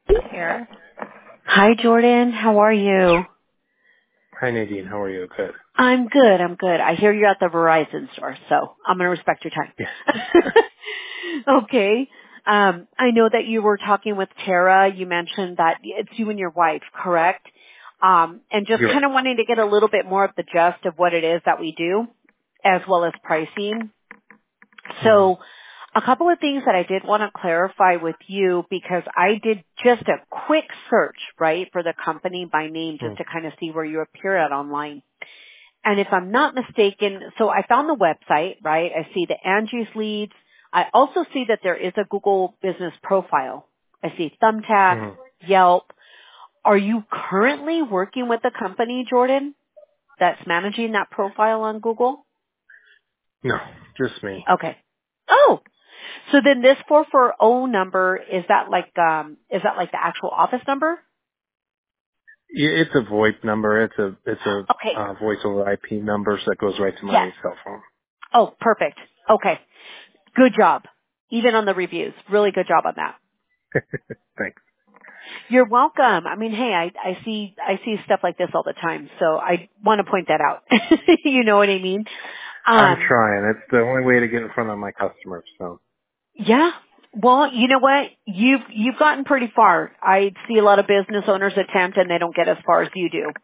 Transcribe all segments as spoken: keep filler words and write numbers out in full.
Here. Hi, Jordan. How are you? Hi, Nadine. How are you? Good. I'm good. I'm good. I hear you're at the Verizon store, so I'm going to respect your time. Yes. Okay. Um, I know that you were talking with Tara. You mentioned that it's you and your wife, correct? Um, and just You're kind right. of wanting to get a little bit more of the gist of what it is that we do, as well as pricing. Mm-hmm. So a couple of things that I did want to clarify with you because I did just a quick search, right, for the company by name just to Mm-hmm. kind of see where you appear at online. And if I'm not mistaken, so I found the website, right? I see the Angie's leads. I also see that there is a Google business profile. I see Thumbtack, Mm-hmm. Yelp. Are you currently working with the company, Jordan, that's managing that profile on Google? No, just me. Okay. Oh, so then this four four zero number, is that like, um, is that like the actual office number? Yeah, it's a VoIP number. It's a it's a Okay. uh, voice over I P number, so that goes right to Yes. my cell phone. Oh, perfect. Okay. Good job. Even on the reviews. Really good job on that. Thanks. You're welcome. I mean, hey, I, I see, I see stuff like this all the time, so I want to point that out. You know what I mean? I'm Um, trying. It's the only way to get in front of my customers. So. yeah. Well, you know what? You've, you've gotten pretty far. I see a lot of business owners attempt and they don't get as far as you do.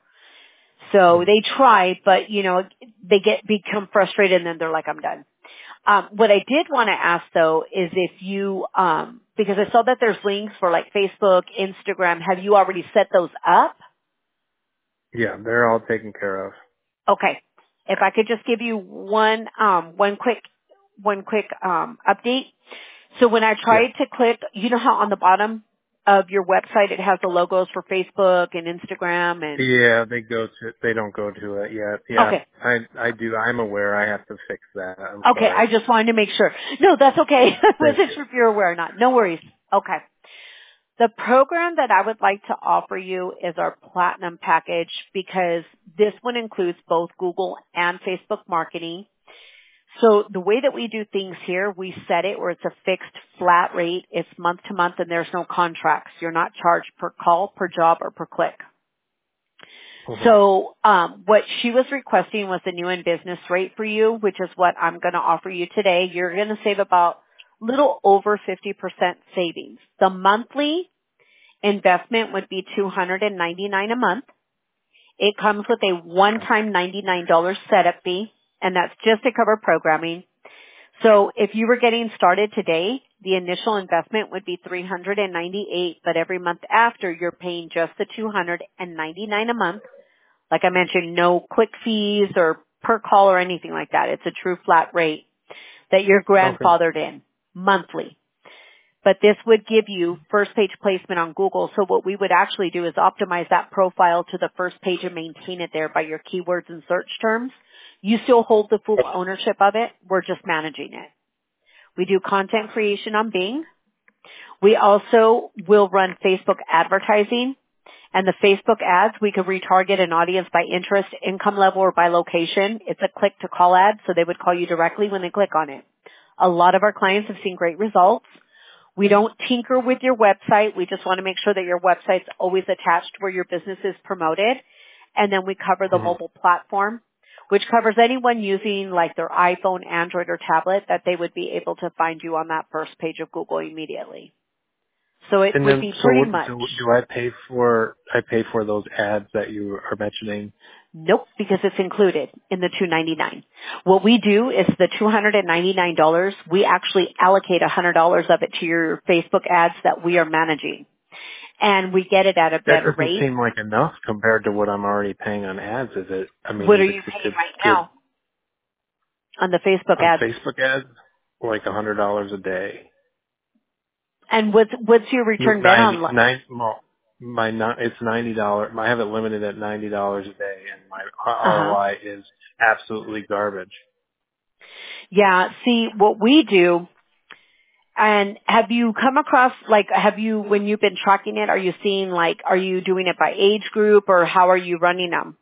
So Mm. they try, but you know, they get, become frustrated and then they're like, I'm done. Um, what I did want to ask though is if you, um, because I saw that there's links for like Facebook, Instagram. Have you already set those up? Yeah, they're all taken care of. Okay. If I could just give you one, um, one quick, one quick, um, update. So when I Yeah. tried to click, you know how on the bottom of your website it has the logos for Facebook and Instagram and, Yeah, they go to. They don't go to it yet. Yeah, okay. I I do. I'm aware. I have to fix that. I'm Okay. sorry. I just wanted to make sure. No, that's okay. I Thank wasn't you. sure if you're aware or not. No worries. Okay. The program that I would like to offer you is our platinum package because this one includes both Google and Facebook marketing. So the way that we do things here, we set it where it's a fixed flat rate. It's month to month and there's no contracts. You're not charged per call, per job, or per click. Mm-hmm. So um, what she was requesting was the new in business rate for you, which is what I'm going to offer you today. You're going to save about little over fifty percent savings. The monthly investment would be two hundred ninety-nine dollars a month. It comes with a one-time ninety-nine dollars setup fee, and that's just to cover programming. So if you were getting started today, the initial investment would be three hundred ninety-eight dollars, but every month after you're paying just the two hundred ninety-nine dollars a month. Like I mentioned, no quick fees or per call or anything like that. It's a true flat rate that you're Okay. grandfathered in monthly. But this would give you first page placement on Google. So what we would actually do is optimize that profile to the first page and maintain it there by your keywords and search terms. You still hold the full ownership of it. We're just managing it. We do content creation on Bing. We also will run Facebook advertising. And the Facebook ads, we could retarget an audience by interest, income level, or by location. It's a click to call ad, so they would call you directly when they click on it. A lot of our clients have seen great results. We don't tinker with your website. We just want to make sure that your website's always attached where your business is promoted. And then we cover the Mm-hmm. mobile platform, which covers anyone using like their iPhone, Android, or tablet that they would be able to find you on that first page of Google immediately. So it And would then, be so pretty what, much. so do I pay for, I pay for those ads that you are mentioning? Nope, because it's included in the two hundred ninety-nine dollars. What we do is the two hundred ninety-nine dollars, we actually allocate one hundred dollars of it to your Facebook ads that we are managing. And we get it at a That better doesn't rate. seem like enough compared to what I'm already paying on ads, is it? I mean, What are if you it's a paying good, right good, now on the Facebook on ads? Facebook ads, like a hundred dollars a day. And what's, what's your return been Ninety, on? nine, well, my, ni- it's ninety dollars, I have it limited at ninety dollars a day and my R O Uh-huh. I is absolutely garbage. Yeah, see, what we do, and have you come across, like, have you, when you've been tracking it, are you seeing, like, are you doing it by age group or how are you running them?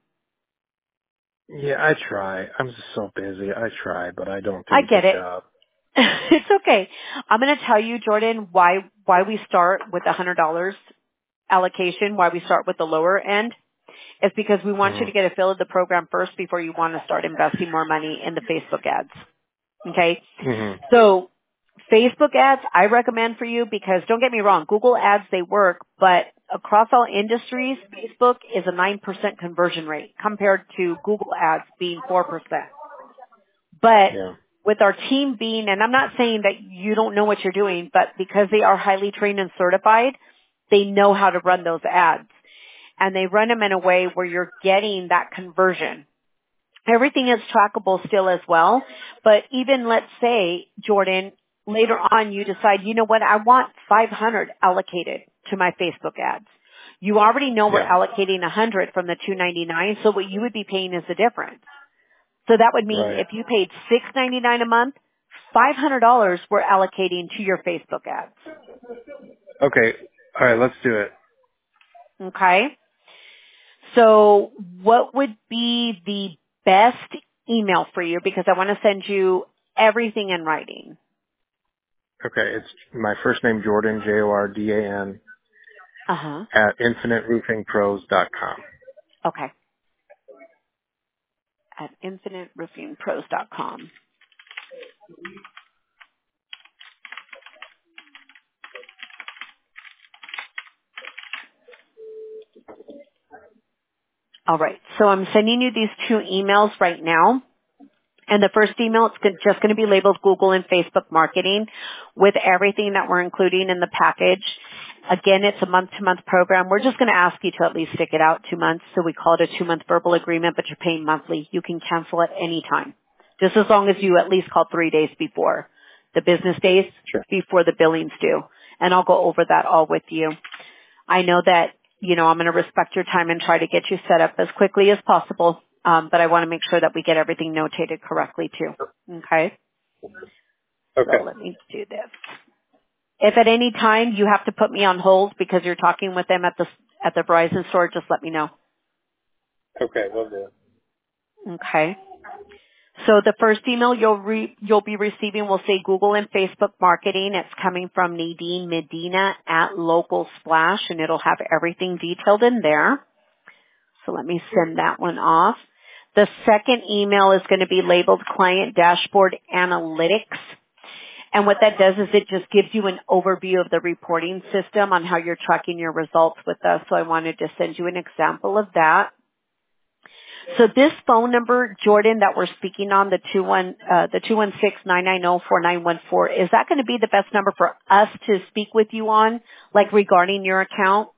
Yeah, I try. I'm just so busy. I try, but I don't I do a get good it. job. It's okay. I'm going to tell you, Jordan, why why we start with a hundred dollars. allocation, why we start with the lower end, is because we want you Mm-hmm. to get a feel of the program first before you want to start investing more money in the Facebook ads. Okay? Mm-hmm. So Facebook ads, I recommend for you because don't get me wrong, Google ads, they work, but across all industries, Facebook is a nine percent conversion rate compared to Google ads being four percent. But Yeah. with our team being, and I'm not saying that you don't know what you're doing, but because they are highly trained and certified, they know how to run those ads. And they run them in a way where you're getting that conversion. Everything is trackable still as well, but even let's say, Jordan, later on you decide, you know what, I want five hundred allocated to my Facebook ads. You already know we're Yeah. allocating one hundred from the two ninety-nine, so what you would be paying is the difference. So that would mean Right. if you paid six ninety-nine a month, five hundred dollars we're allocating to your Facebook ads. Okay. All right. Let's do it. Okay? So what would be the best email for you? Because I want to send you everything in writing. Okay. It's my first name, Jordan, J O R D A N, Uh-huh. at infinite roofing pros dot com. Okay. At infinite roofing pros dot com. All right. So I'm sending you these two emails right now. And the first email, it's go- just going to be labeled Google and Facebook marketing with everything that we're including in the package. Again, it's a month-to-month program. We're just going to ask you to at least stick it out two months. So we call it a two-month verbal agreement, but you're paying monthly. You can cancel at any time. Just as long as you at least call three days before the business days, Sure. before the billings due. And I'll go over that all with you. I know that, you know, I'm going to respect your time and try to get you set up as quickly as possible. Um, but I want to make sure that we get everything notated correctly too. Okay? So Okay. let me do this. If at any time you have to put me on hold because you're talking with them at the at the Verizon store, just let me know. Okay. We'll do. Okay? So the first email you'll re, you'll be receiving will say Google and Facebook marketing. It's coming from Nadine Medina at Local Splash, and it'll have everything detailed in there. So let me send that one off. The second email is going to be labeled Client Dashboard Analytics. And what that does is it just gives you an overview of the reporting system on how you're tracking your results with us. So I wanted to send you an example of that. So this phone number, Jordan, that we're speaking on, the two one uh, the two one six nine nine zero four nine one four, is that going to be the best number for us to speak with you on, like regarding your account?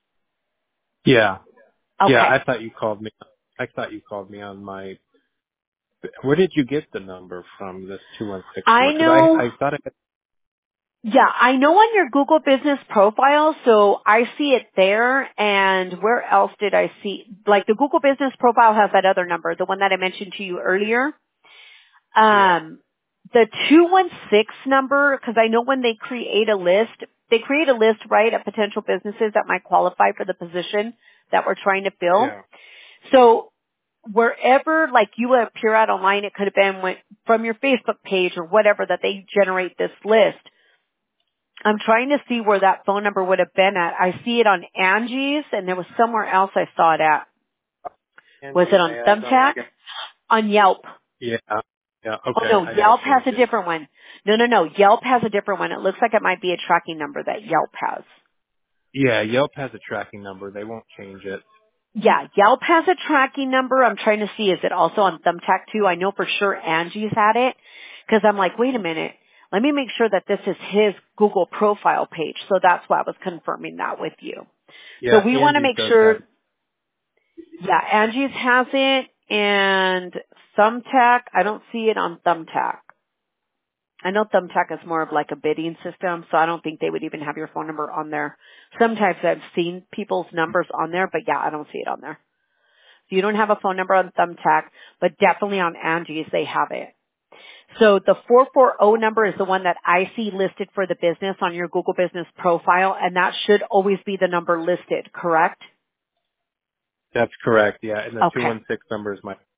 Yeah. Yeah. Okay. I thought you called me. I thought you called me on my. Where did you get the number from? This two one six I number? Because I know. I thought it. Yeah, I know on your Google business profile, so I see it there, and where else did I see, like the Google business profile has that other number, the one that I mentioned to you earlier. Yeah. Um, the two one six number, because I know when they create a list, they create a list, right, of potential businesses that might qualify for the position that we're trying to fill. Yeah. So wherever, like you appear at online, it could have been when, from your Facebook page or whatever that they generate this list. I'm trying to see where that phone number would have been at. I see it on Angie's, and there was somewhere else I saw it at. Was it Angie's on ads on Thumbtack? there. On Yelp. Yeah. Yeah. Oh Okay. no, I gotta Yelp has change a it. different one. No, no, no. Yelp has a different one. It looks like it might be a tracking number that Yelp has. Yeah. Yelp has a tracking number. They won't change it. Yeah, Yelp has a tracking number. I'm trying to see, is it also on Thumbtack too? I know for sure Angie's had it, because I'm like, wait a minute. Let me make sure that this is his Google profile page. So that's why I was confirming that with you. So Yeah. we want to Angie's make does have. sure. Yeah, Angie's has it, and Thumbtack, I don't see it on Thumbtack. I know Thumbtack is more of like a bidding system, so I don't think they would even have your phone number on there. Sometimes I've seen people's numbers on there, but yeah, I don't see it on there. So you don't have a phone number on Thumbtack, but definitely on Angie's they have it. So the four four zero number is the one that I see listed for the business on your Google Business profile, and that should always be the number listed, correct? That's correct. Yeah. And the two Okay. one six number is my.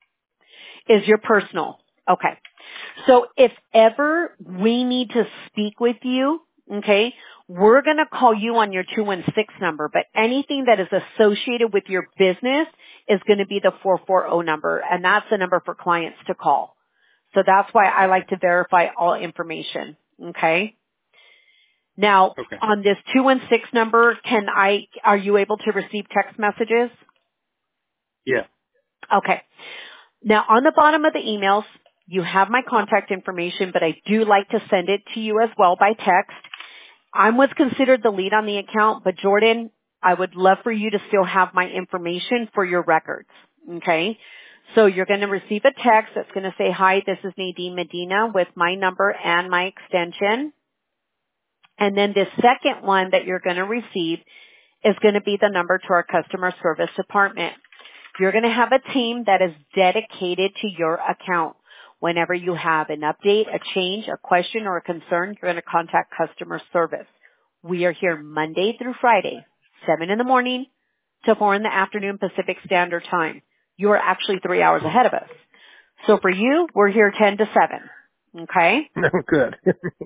Is your personal. Okay. So if ever we need to speak with you, okay, We're going to call you on your two one six number, but anything that is associated with your business is going to be the four four zero number, and that's the number for clients to call. So that's why I like to verify all information. Okay? Now, Okay. on this two one six number, can I, are you able to receive text messages? Yeah. Okay. Now, on the bottom of the emails, you have my contact information, but I do like to send it to you as well by text. I'm what's considered the lead on the account, but Jordan, I would love for you to still have my information for your records. Okay? So you're going to receive a text that's going to say, hi, this is Nadine Medina with my number and my extension. And then the second one that you're going to receive is going to be the number to our customer service department. You're going to have a team that is dedicated to your account. Whenever you have an update, a change, a question, or a concern, you're going to contact customer service. We are here Monday through Friday, seven in the morning to four in the afternoon Pacific Standard Time. You are actually three hours ahead of us. So for you, we're here ten to seven. Okay? No, good.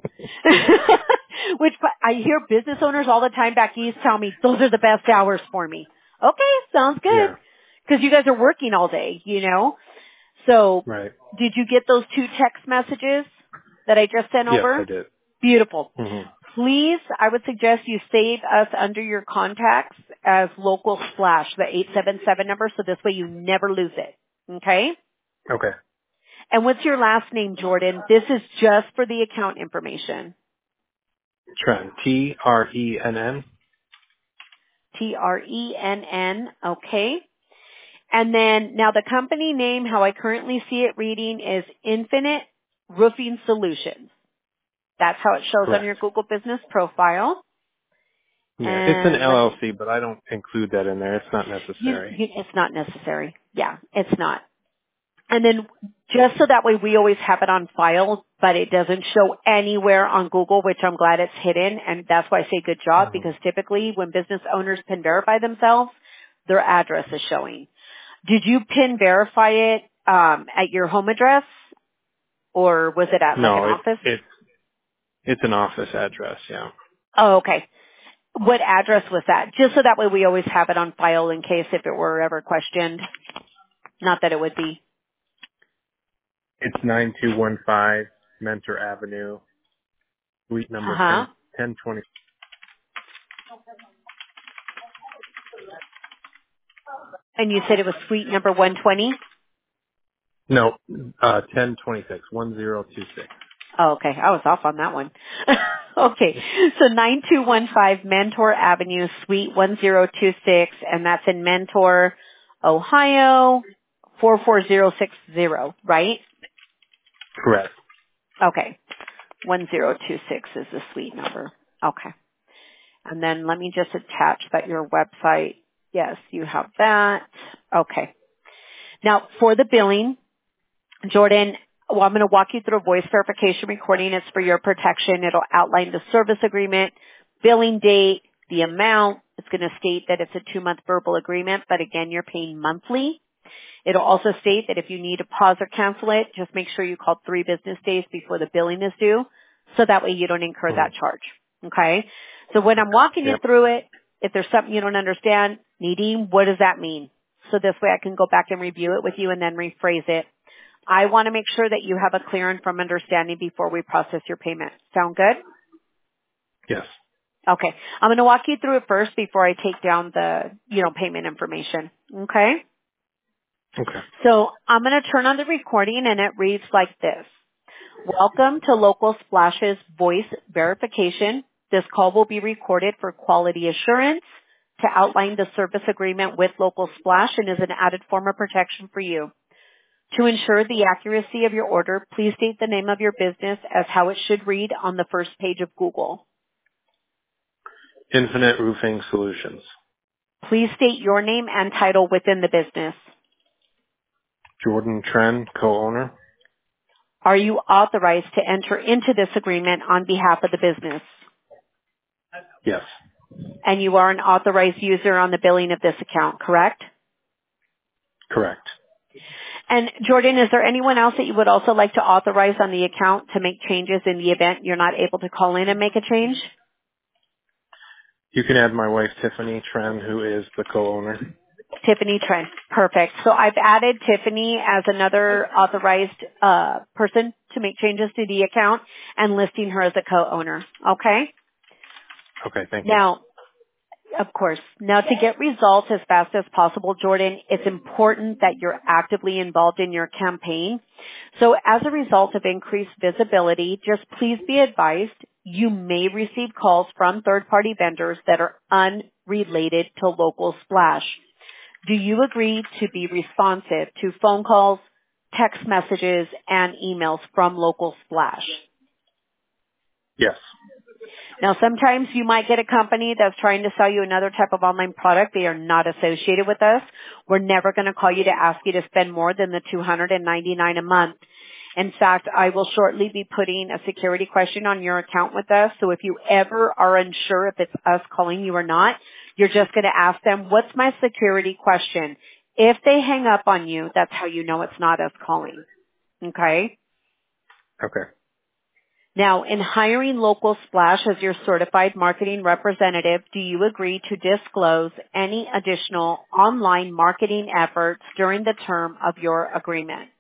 Which I hear business owners all the time back east tell me, those are the best hours for me. Okay, sounds good. Yeah. Because you guys are working all day, you know? So, Right. did you get those two text messages that I just sent Yes, I over? did. Beautiful. hmm Please, I would suggest you save us under your contacts as local splash, the eight seven seven number, so this way you never lose it. Okay? Okay. And what's your last name, Jordan? This is just for the account information. Tren. T R E N N. T R E N N, okay. And then, now the company name, how I currently see it reading is Infinite Roofing Solutions. That's how it shows on Correct. your Google Business profile. Yeah, it's an And let me, L L C, but I don't include that in there. It's not you, necessary. you, it's not necessary. Yeah, it's not. And then just so that way we always have it on file, but it doesn't show anywhere on Google, which I'm glad it's hidden. And that's why I say good job, hmm because typically when business owners can verify themselves, their address is showing. Did you pin verify it um, at your home address, or was it at like an No, it office? it it's an office address. Yeah. Oh, okay. What address was that? Just so that way we always have it on file in case if it were ever questioned. Not that it would be. It's nine two one five Mentor Avenue, suite number Uh-huh. ten ten twenty. And you said it was suite number one twenty? No, uh, ten twenty-six, one zero two six. Oh, okay. I was off on that one. Okay. So nine two one five Mentor Avenue, Suite one zero two six, and that's in Mentor, Ohio, four four zero six zero, right? Correct. Okay. one zero two six is the suite number. Okay. And then let me just attach that your website. Yes, you have that. Okay. Now, for the billing, Jordan, well, I'm going to walk you through a voice verification recording. It's for your protection. It'll outline the service agreement, billing date, the amount. It's going to state that it's a two-month verbal agreement, but again, you're paying monthly. It'll also state that if you need to pause or cancel it, just make sure you call three business days before the billing is due, so that way you don't incur hmm that charge. Okay? So when I'm walking you Yep. through it, if there's something you don't understand, Nadine, what does that mean? So this way I can go back and review it with you and then rephrase it. I want to make sure that you have a clear and firm understanding before we process your payment. Sound good? Yes. Okay. I'm going to walk you through it first before I take down the, you know, payment information. Okay? Okay. So I'm going to turn on the recording and it reads like this. Welcome to Local Splash's voice verification. This call will be recorded for quality assurance to outline the service agreement with Local Splash and is an added form of protection for you. To ensure the accuracy of your order, please state the name of your business as how it should read on the first page of Google. Infinite Roofing Solutions. Please state your name and title within the business. Jordan Tren, co-owner. Are you authorized to enter into this agreement on behalf of the business? Yes. And you are an authorized user on the billing of this account, correct? Correct. And Jordan, is there anyone else that you would also like to authorize on the account to make changes in the event you're not able to call in and make a change? You can add my wife, Tiffany Tren, who is the co-owner. Tiffany Trent. Perfect. So I've added Tiffany as another authorized uh, person to make changes to the account and listing her as a co-owner. Okay? Okay, thank you. Now, of course, now to get results as fast as possible, Jordan, it's important that you're actively involved in your campaign. So as a result of increased visibility, just please be advised you may receive calls from third-party vendors that are unrelated to Local Splash. Do you agree to be responsive to phone calls, text messages, and emails from Local Splash? Yes. Now, sometimes you might get a company that's trying to sell you another type of online product. They are not associated with us. We're never going to call you to ask you to spend more than the two hundred ninety-nine dollars a month. In fact, I will shortly be putting a security question on your account with us. So if you ever are unsure if it's us calling you or not, you're just going to ask them, what's my security question? If they hang up on you, that's how you know it's not us calling. Okay? Okay. Now, in hiring Local Splash as your certified marketing representative, do you agree to disclose any additional online marketing efforts during the term of your agreement?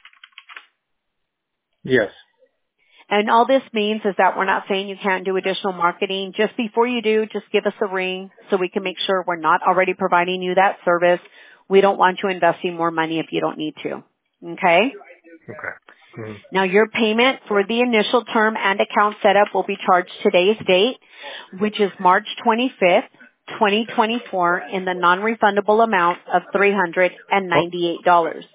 Yes. And all this means is that we're not saying you can't do additional marketing. Just before you do, just give us a ring so we can make sure we're not already providing you that service. We don't want you investing more money if you don't need to. Okay? Okay. Mhm. Now your payment for the initial term and account setup will be charged today's date, which is March twenty-fifth, twenty twenty-four, in the non-refundable amount of three hundred Oh, ninety-eight dollars.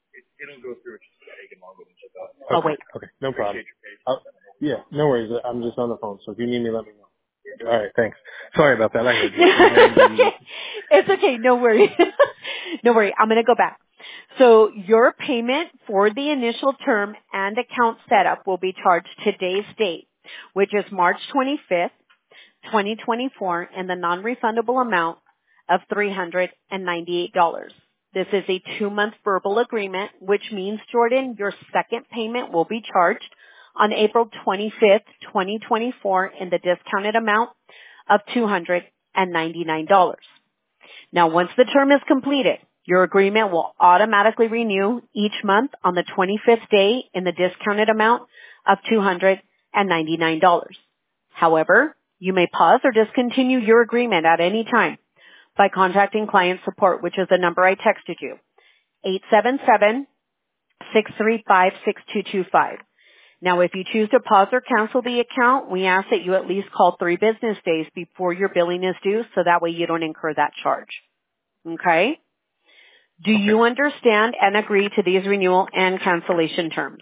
Oh okay. wait. Okay. No problem. Uh, yeah, no worries. I'm just on the phone, so if you need me, let me know. All right, thanks. Sorry about that. I heard you. three ninety. It's okay. No worry. No worry. I'm going to go back. So your payment for the initial term and account setup will be charged today's date, which is March twenty-fifth, twenty twenty-four, in the non-refundable amount of three hundred ninety-eight dollars. This is a two-month verbal agreement, which means, Jordan, your second payment will be charged on April twenty-fifth, twenty twenty-four, in the discounted amount of two hundred ninety-nine dollars. Now, once the term is completed, your agreement will automatically renew each month on the twenty-fifth day in the discounted amount of two hundred ninety-nine dollars. However, you may pause or discontinue your agreement at any time by contacting client support, which is the number I texted you, eight seven seven, six three five, six two two five. Now, if you choose to pause or cancel the account, we ask that you at least call three business days before your billing is due, so that way you don't incur that charge. Okay? Do Okay. you understand and agree to these renewal and cancellation terms?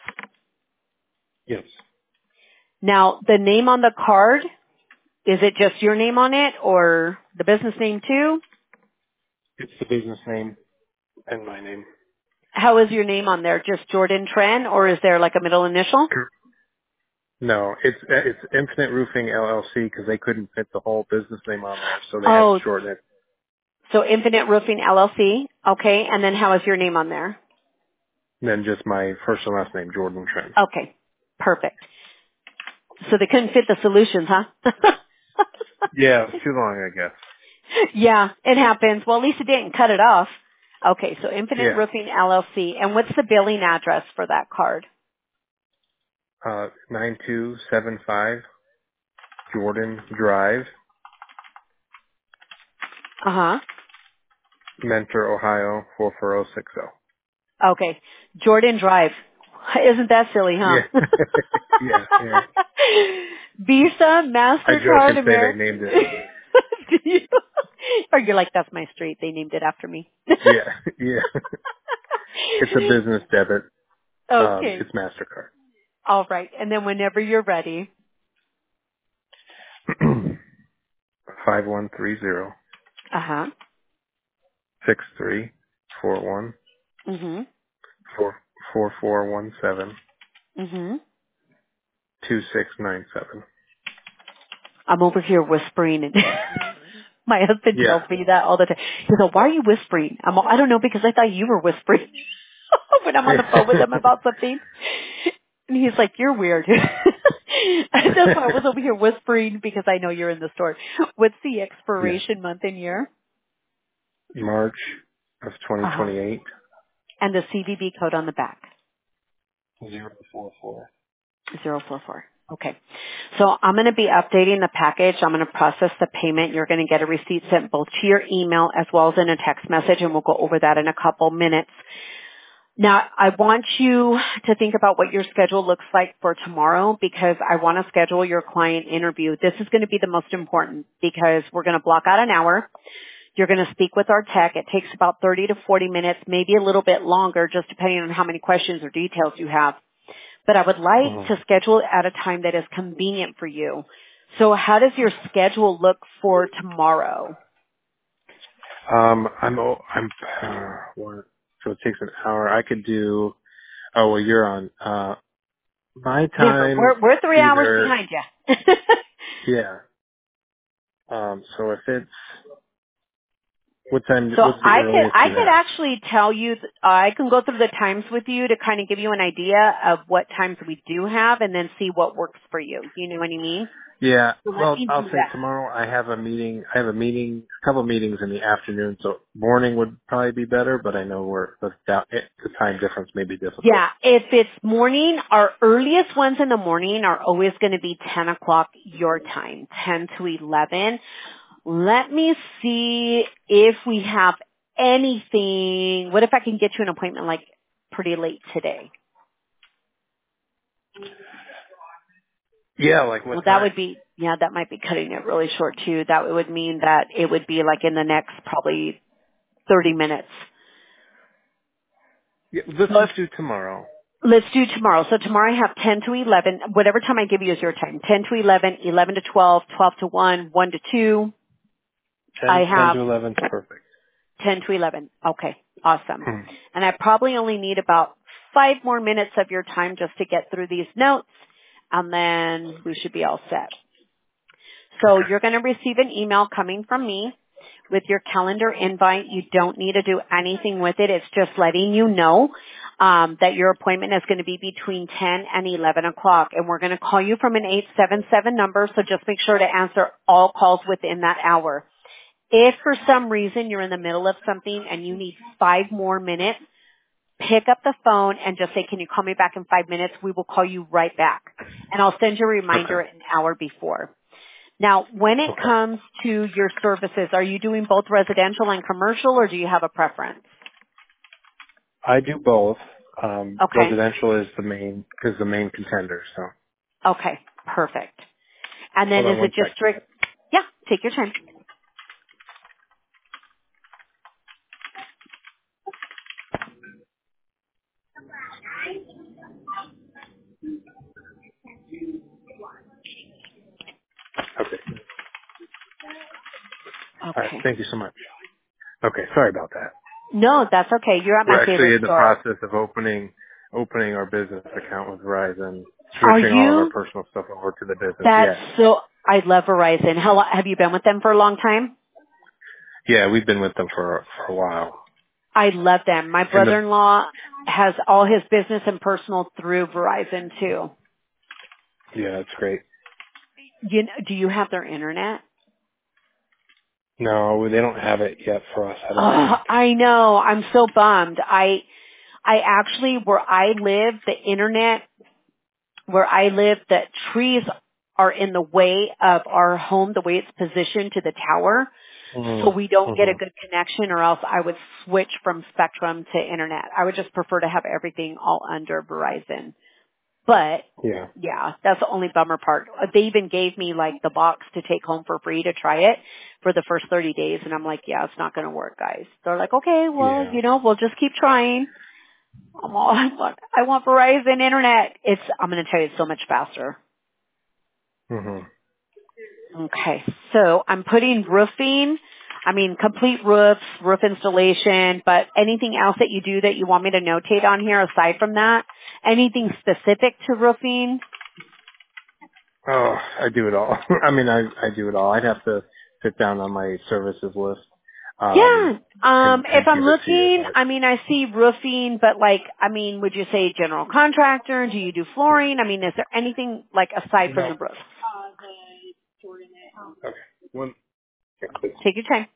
Yes. Now, the name on the card, is it just your name on it or the business name too? It's the business name and my name. How is your name on there? Just Jordan Tren, or is there like a middle initial? No, it's it's Infinite Roofing L L C because they couldn't fit the whole business name on there, so they had to Oh, shorten it. so Infinite Roofing L L C. Okay, and then how is your name on there? And then just my first and last name, Jordan Trent. Okay, perfect. So they couldn't fit the solutions, huh? Yeah, it's too long, I guess. Yeah, it happens. Well, at least it didn't cut it off. Okay, so Infinite Yeah. Roofing L L C. And what's the billing address for that card? Uh, nine two seven five Jordan Drive, Uh-huh. Mentor, Ohio, four four zero six zero. Okay. Jordan Drive. Isn't that silly, huh? Yeah. yeah, yeah. Visa, I joke MasterCard, and say they American. named it. Do you? Or you're like, that's my street. They named it after me. Yeah, yeah. It's a business debit. Um, Okay. it's MasterCard. All right. And then whenever you're ready. Five one three zero Uh-huh. six three four one Mm-hmm. four four four one seven Mm-hmm. two six nine seven. I'm over here whispering, and my husband Yeah. tells me that all the time. He goes, "Why are you whispering?" I'm all, I don't know, because I thought you were whispering when I'm on the phone with him about something. And he's like, you're weird. That's why I was over here whispering because I know you're in the store. What's the Yeah. expiration month and year? March of Uh-huh. twenty twenty-eight. And the C V V code on the back. Zero four four. Zero four four. Okay. So I'm going to be updating the package. I'm going to process the payment. You're going to get a receipt sent both to your email as well as in a text message, and we'll go over that in a couple minutes. Now, I want you to think about what your schedule looks like for tomorrow because I want to schedule your client interview. This is going to be the most important because we're going to block out an hour. You're going to speak with our tech. It takes about thirty to forty minutes, maybe a little bit longer, just depending on how many questions or details you have. But I would like Mm-hmm. to schedule it at a time that is convenient for you. So how does your schedule look for tomorrow? Um, I'm, o- I'm, uh, what? So it takes an hour. I could do, oh, well, you're on, uh, my Yeah, but time, we're, we're three hours either, behind you. yeah. Um, so if it's, what time, So what's the I could earliest I you could have? actually tell you th- uh, I can go through the times with you to kind of give you an idea of what times we do have and then see what works for you. You know what I mean? Yeah, So let well, me I'll do say that. tomorrow I have a meeting, I have a meeting, a couple of meetings in the afternoon, so morning would probably be better, but I know we're, the, the time difference may be difficult. Yeah, if it's morning, our earliest ones in the morning are always going to be ten o'clock your time, ten to eleven. Let me see if we have anything. What if I can get you an appointment like pretty late today? Yeah, like Well, what that time? would be, yeah, that might be cutting it really short too. That would mean that it would be like in the next probably thirty minutes. Yeah, let's So if, just do tomorrow. let's do tomorrow. So tomorrow I have ten to eleven. Whatever time I give you is your time. ten to eleven, eleven to twelve, twelve to one, one to two. I ten, ten have to eleven is perfect. ten to eleven. Okay. Awesome. Hmm. And I probably only need about five more minutes of your time just to get through these notes and then we should be all set. So Okay. you're going to receive an email coming from me with your calendar invite. You don't need to do anything with it. It's just letting you know um, that your appointment is going to be between ten and eleven o'clock. And we're going to call you from an eight seven seven number, so just make sure to answer all calls within that hour. If for some reason you're in the middle of something and you need five more minutes, pick up the phone and just say, can you call me back in five minutes? We will call you right back. And I'll send you a reminder Okay. an hour before. Now, when it Okay. comes to your services, are you doing both residential and commercial, or do you have a preference? I do both. Um, Okay. residential is the main, is the main contender, so. Okay. Perfect. And Hold then on is one it just second. strict? Yeah. Take your time. Okay. All right. Okay. Thank you so much. Okay. Sorry about that. No, that's okay. You're at my We're actually favorite in the store. process of opening, opening our business account with Verizon, Are switching all of our you? personal stuff over to the business. That's Yeah. so. I love Verizon. How lo- have you been with them for a long time? Yeah, we've been with them for, for a while. I love them. My And the, brother-in-law has all his business and personal through Verizon too. yeah, that's great. You know, do you have their internet? No, they don't have it yet for us, I don't Oh, think. I know. I'm so bummed. I I actually, where I live, the internet, where I live, the trees are in the way of our home, the way it's positioned to the tower. So we Mm-hmm. don't get a Mm-hmm. good connection, or else I would switch from Spectrum to internet. I would just prefer to have everything all under Verizon. But Yeah. yeah, that's the only bummer part. They even gave me like the box to take home for free to try it for the first thirty days. And I'm like, yeah, it's not going to work, guys. They're like, okay, well, Yeah. you know, we'll just keep trying. I'm all, I want, I want Verizon internet. It's, I'm going to tell you, it's so much faster. Mm-hmm. Okay. So I'm putting roofing, I mean, complete roofs, roof installation, but anything else that you do that you want me to notate on here aside from that? Anything specific to roofing? Oh, I do it all. I mean, I I do it all. I'd have to sit down on my services list. um, Yeah. Um, and, if and I'm give it to you. looking, But I mean, I see roofing, but like, I mean, would you say general contractor? Do you do flooring? I mean, is there anything like aside from no. the roof? Okay. One. Yeah, please. Take your time.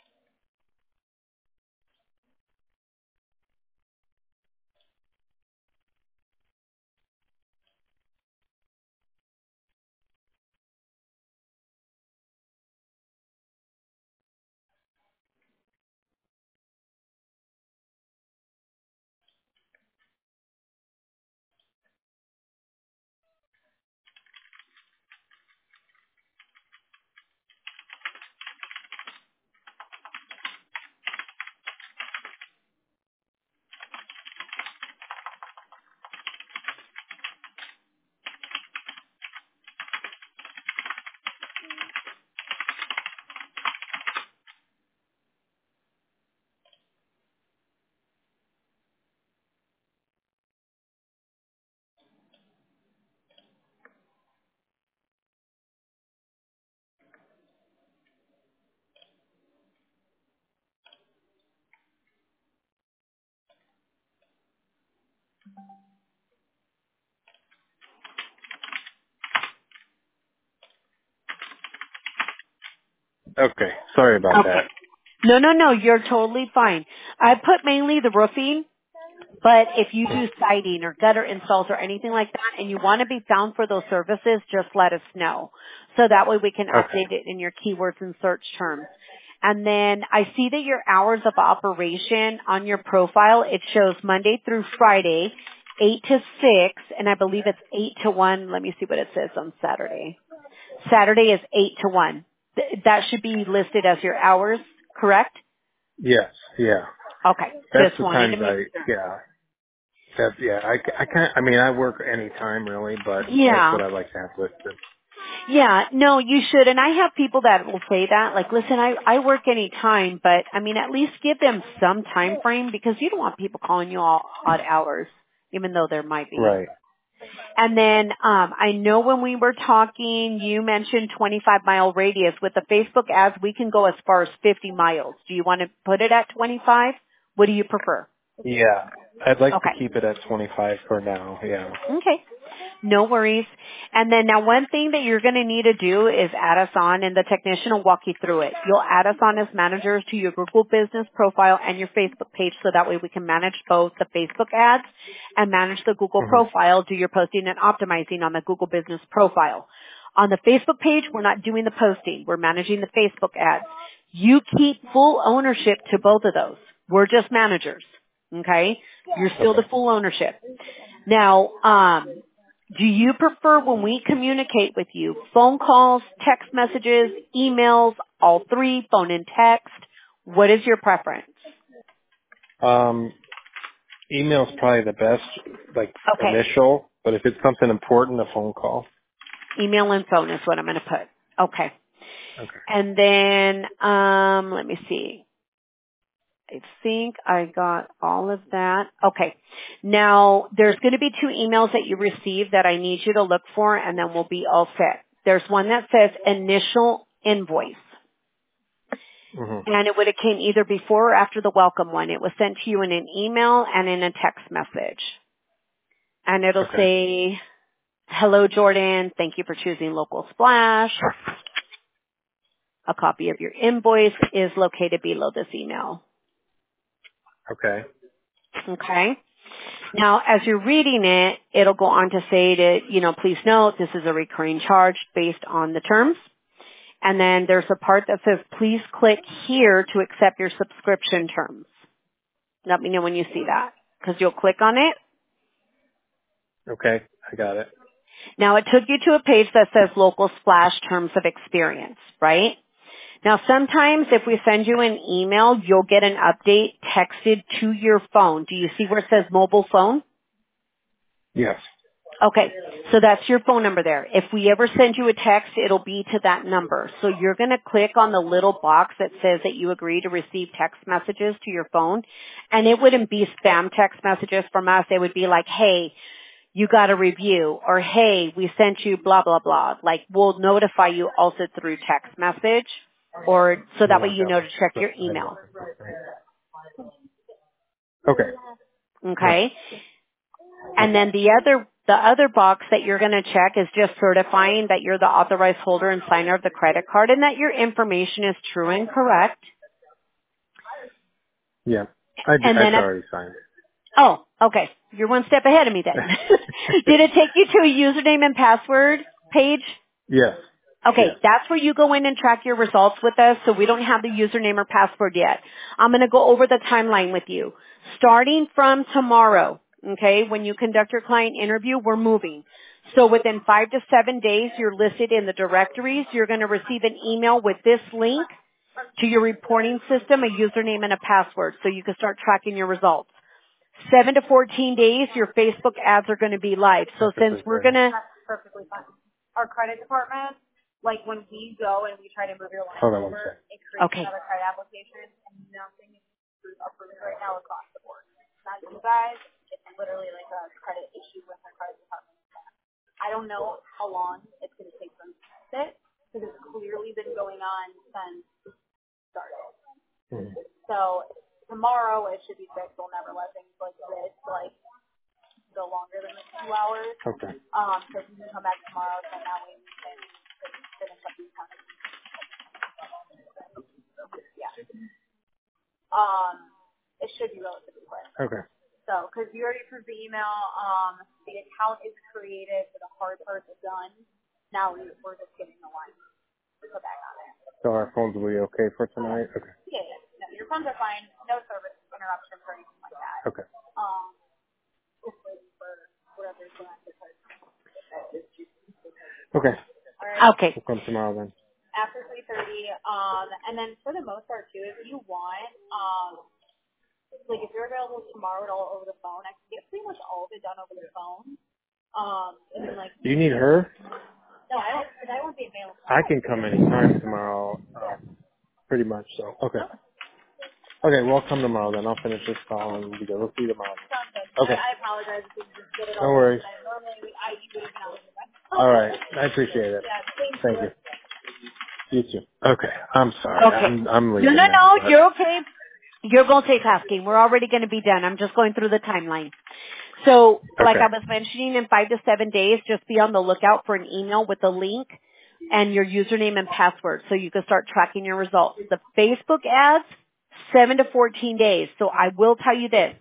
Okay. Sorry about Okay. that. No, no, no, you're totally fine. I put mainly the roofing, but if you do siding or gutter installs or anything like that and you want to be found for those services, just let us know. So that way we can Okay. update it in your keywords and search terms. And then I see that your hours of operation on your profile, it shows Monday through Friday, eight to six, and I believe it's eight to one. Let me see what it says on Saturday. Saturday is eight to one. Th- That should be listed as your hours, correct? Yes. Yeah. Okay. That's Just the wanted to times make I. sure. Yeah. That's yeah. I, I can't. I mean, I work any time really, but that's Yeah. what I like to have listed. Yeah, no, you should. And I have people that will say that, like, listen, I, I work any time, but I mean, at least give them some time frame because you don't want people calling you all odd hours, even though there might be. Right. And then, um, I know when we were talking, you mentioned twenty-five mile radius. With the Facebook ads, we can go as far as fifty miles. Do you want to put it at twenty-five? What do you prefer? Yeah. I'd like to Okay. keep it at twenty-five for now. Yeah. Okay. No worries. And then now one thing that you're going to need to do is add us on and the technician will walk you through it. You'll add us on as managers to your Google business profile and your Facebook page so that way we can manage both the Facebook ads and manage the Google hmm profile, do your posting and optimizing on the Google business profile. On the Facebook page, we're not doing the posting. We're managing the Facebook ads. You keep full ownership to both of those. We're just managers. Okay? You're still the Okay. full ownership. Now, um, do you prefer when we communicate with you, phone calls, text messages, emails, all three, phone and text? What is your preference? Um, email's probably the best, like Okay. initial, but if it's something important, a phone call. Email and phone is what I'm going to put. Okay. Okay. And then, um, let me see. I think I got all of that. Okay. Now, there's going to be two emails that you receive that I need you to look for, and then we'll be all set. There's one that says initial invoice. hmm And it would have came either before or after the welcome one. It was sent to you in an email and in a text message. And it'll Okay. say, hello Jordan, thank you for choosing Local Splash. A copy of your invoice is located below this email. Okay. Okay? Now, as you're reading it, it'll go on to say that, you know, please note this is a recurring charge based on the terms. And then there's a part that says, please click here to accept your subscription terms. Let me know when you see that, because you'll click on it. Okay. I got it. Now, it took you to a page that says Local Splash Terms of Experience, right? Now, sometimes if we send you an email, you'll get an update texted to your phone. Do you see where it says mobile phone? Yes. Okay, so that's your phone number there. If we ever send you a text, it'll be to that number. So you're going to click on the little box that says that you agree to receive text messages to your phone. And it wouldn't be spam text messages from us. It would be like, hey, you got a review, or hey, we sent you blah, blah, blah. Like, we'll notify you also through text message. or so You that way want you that know one. to check So your I email. want it. Okay. Okay? And then the other the other box that you're going to check is just certifying that you're the authorized holder and signer of the credit card and that your information is true and correct. Yeah. I, And I then at already signed Oh, okay. You're one step ahead of me then. it. Did it take you to a username and password page? Yes. Okay, Yes. that's where you go in and track your results with us, so we don't have the username or password yet. I'm going to go over the timeline with you. Starting from tomorrow, okay, when you conduct your client interview, we're moving. So within five to seven days, you're listed in the directories. You're going to receive an email with this link to your reporting system, a username and a password, so you can start tracking your results. Seven to fourteen days, your Facebook ads are going to be live. So since Perfectly we're fine. going to, Our credit department, like when we go and we try to move your line Hold on one over, second. it creates okay, another credit application, and nothing is approved right now across the board. Not you guys, it's literally like a credit issue with our credit department. I don't know how long it's going to take them to fix it, because it's clearly been going on since it started. Mm-hmm. So tomorrow it should be fixed. We'll never let things like this like go longer than the two hours. Okay. Um, so if you can come back tomorrow, then that way we can finish up the account. Yeah. Um, it should be relatively quick. Okay. So, because you already approved the email, um, the account is created, so the hard part's done. Now we, we're just getting the line put back on there. So our phones will be okay for tonight? Okay. Yeah, yeah. No, your phones are fine. No service interruptions or anything like that. Okay. Um, just waiting for whatever's going on. Okay. All right. okay. We'll come tomorrow then. After three thirty, um, and then for the most part too, if you want, um, like if you're available tomorrow at all over the phone, I can get pretty much all of it done over the phone. Um, and then like, Do you need her? no, I don't, cause I won't be available. I can come anytime tomorrow, um, pretty much, so. Okay. Okay, well, I'll come tomorrow then. I'll finish this call and we'll be good. We'll see you tomorrow. Sounds good. Okay. I, I apologize if we just get it No all worries. done. Normally we, I usually even out with All right. I appreciate it. Yeah, thank Thank you. you. You too. Okay. I'm sorry. Okay. I'm I'm No, leaving no, now. no, But you're okay. You're multitasking. We're already going to be done. I'm just going through the timeline. So, like okay. I was mentioning, in five to seven days, just be on the lookout for an email with a link and your username and password so you can start tracking your results. The Facebook ads, seven to fourteen days. So I will tell you this.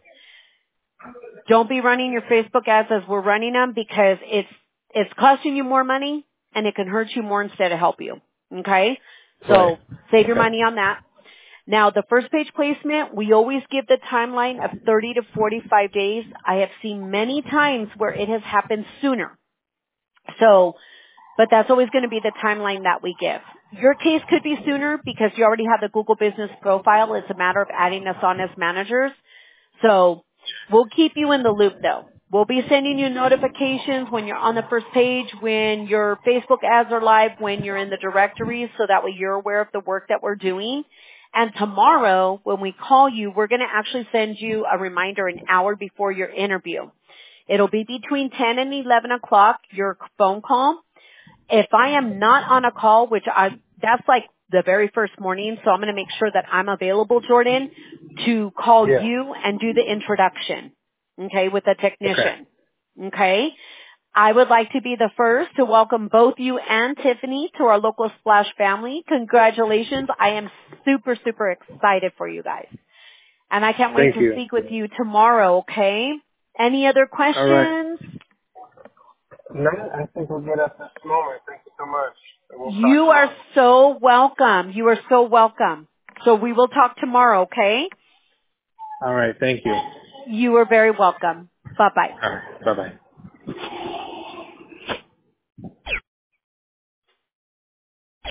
Don't be running your Facebook ads as we're running them because it's, it's costing you more money and it can hurt you more instead of help you. Okay? So Right. save your Okay. money on that. Now, the first page placement, we always give the timeline of thirty to forty-five days. I have seen many times where it has happened sooner. So, but that's always going to be the timeline that we give. Your case could be sooner because you already have the Google Business Profile. It's a matter of adding us on as managers. So, we'll keep you in the loop though. We'll be sending you notifications when you're on the first page, when your Facebook ads are live, when you're in the directories, so that way you're aware of the work that we're doing. And tomorrow, when we call you, we're going to actually send you a reminder an hour before your interview. It'll be between ten and eleven o'clock, your phone call. If I am not on a call, which I, that's like the very first morning, so I'm going to make sure that I'm available, Jordan, to call Yeah. you and do the introduction, okay, with the Okay. technician, okay? I would like to be the first to welcome both you and Tiffany to our local Splash family. Congratulations. I am super, super excited for you guys. And I can't wait Thank to you. speak with you tomorrow, okay? Any other All right. questions? No, I think we'll get at this moment. Thank you so much. And we'll talk You are tomorrow. so welcome. You are so welcome. So we will talk tomorrow, okay? All right. Thank you. You are very welcome. Bye-bye. All right. Bye bye.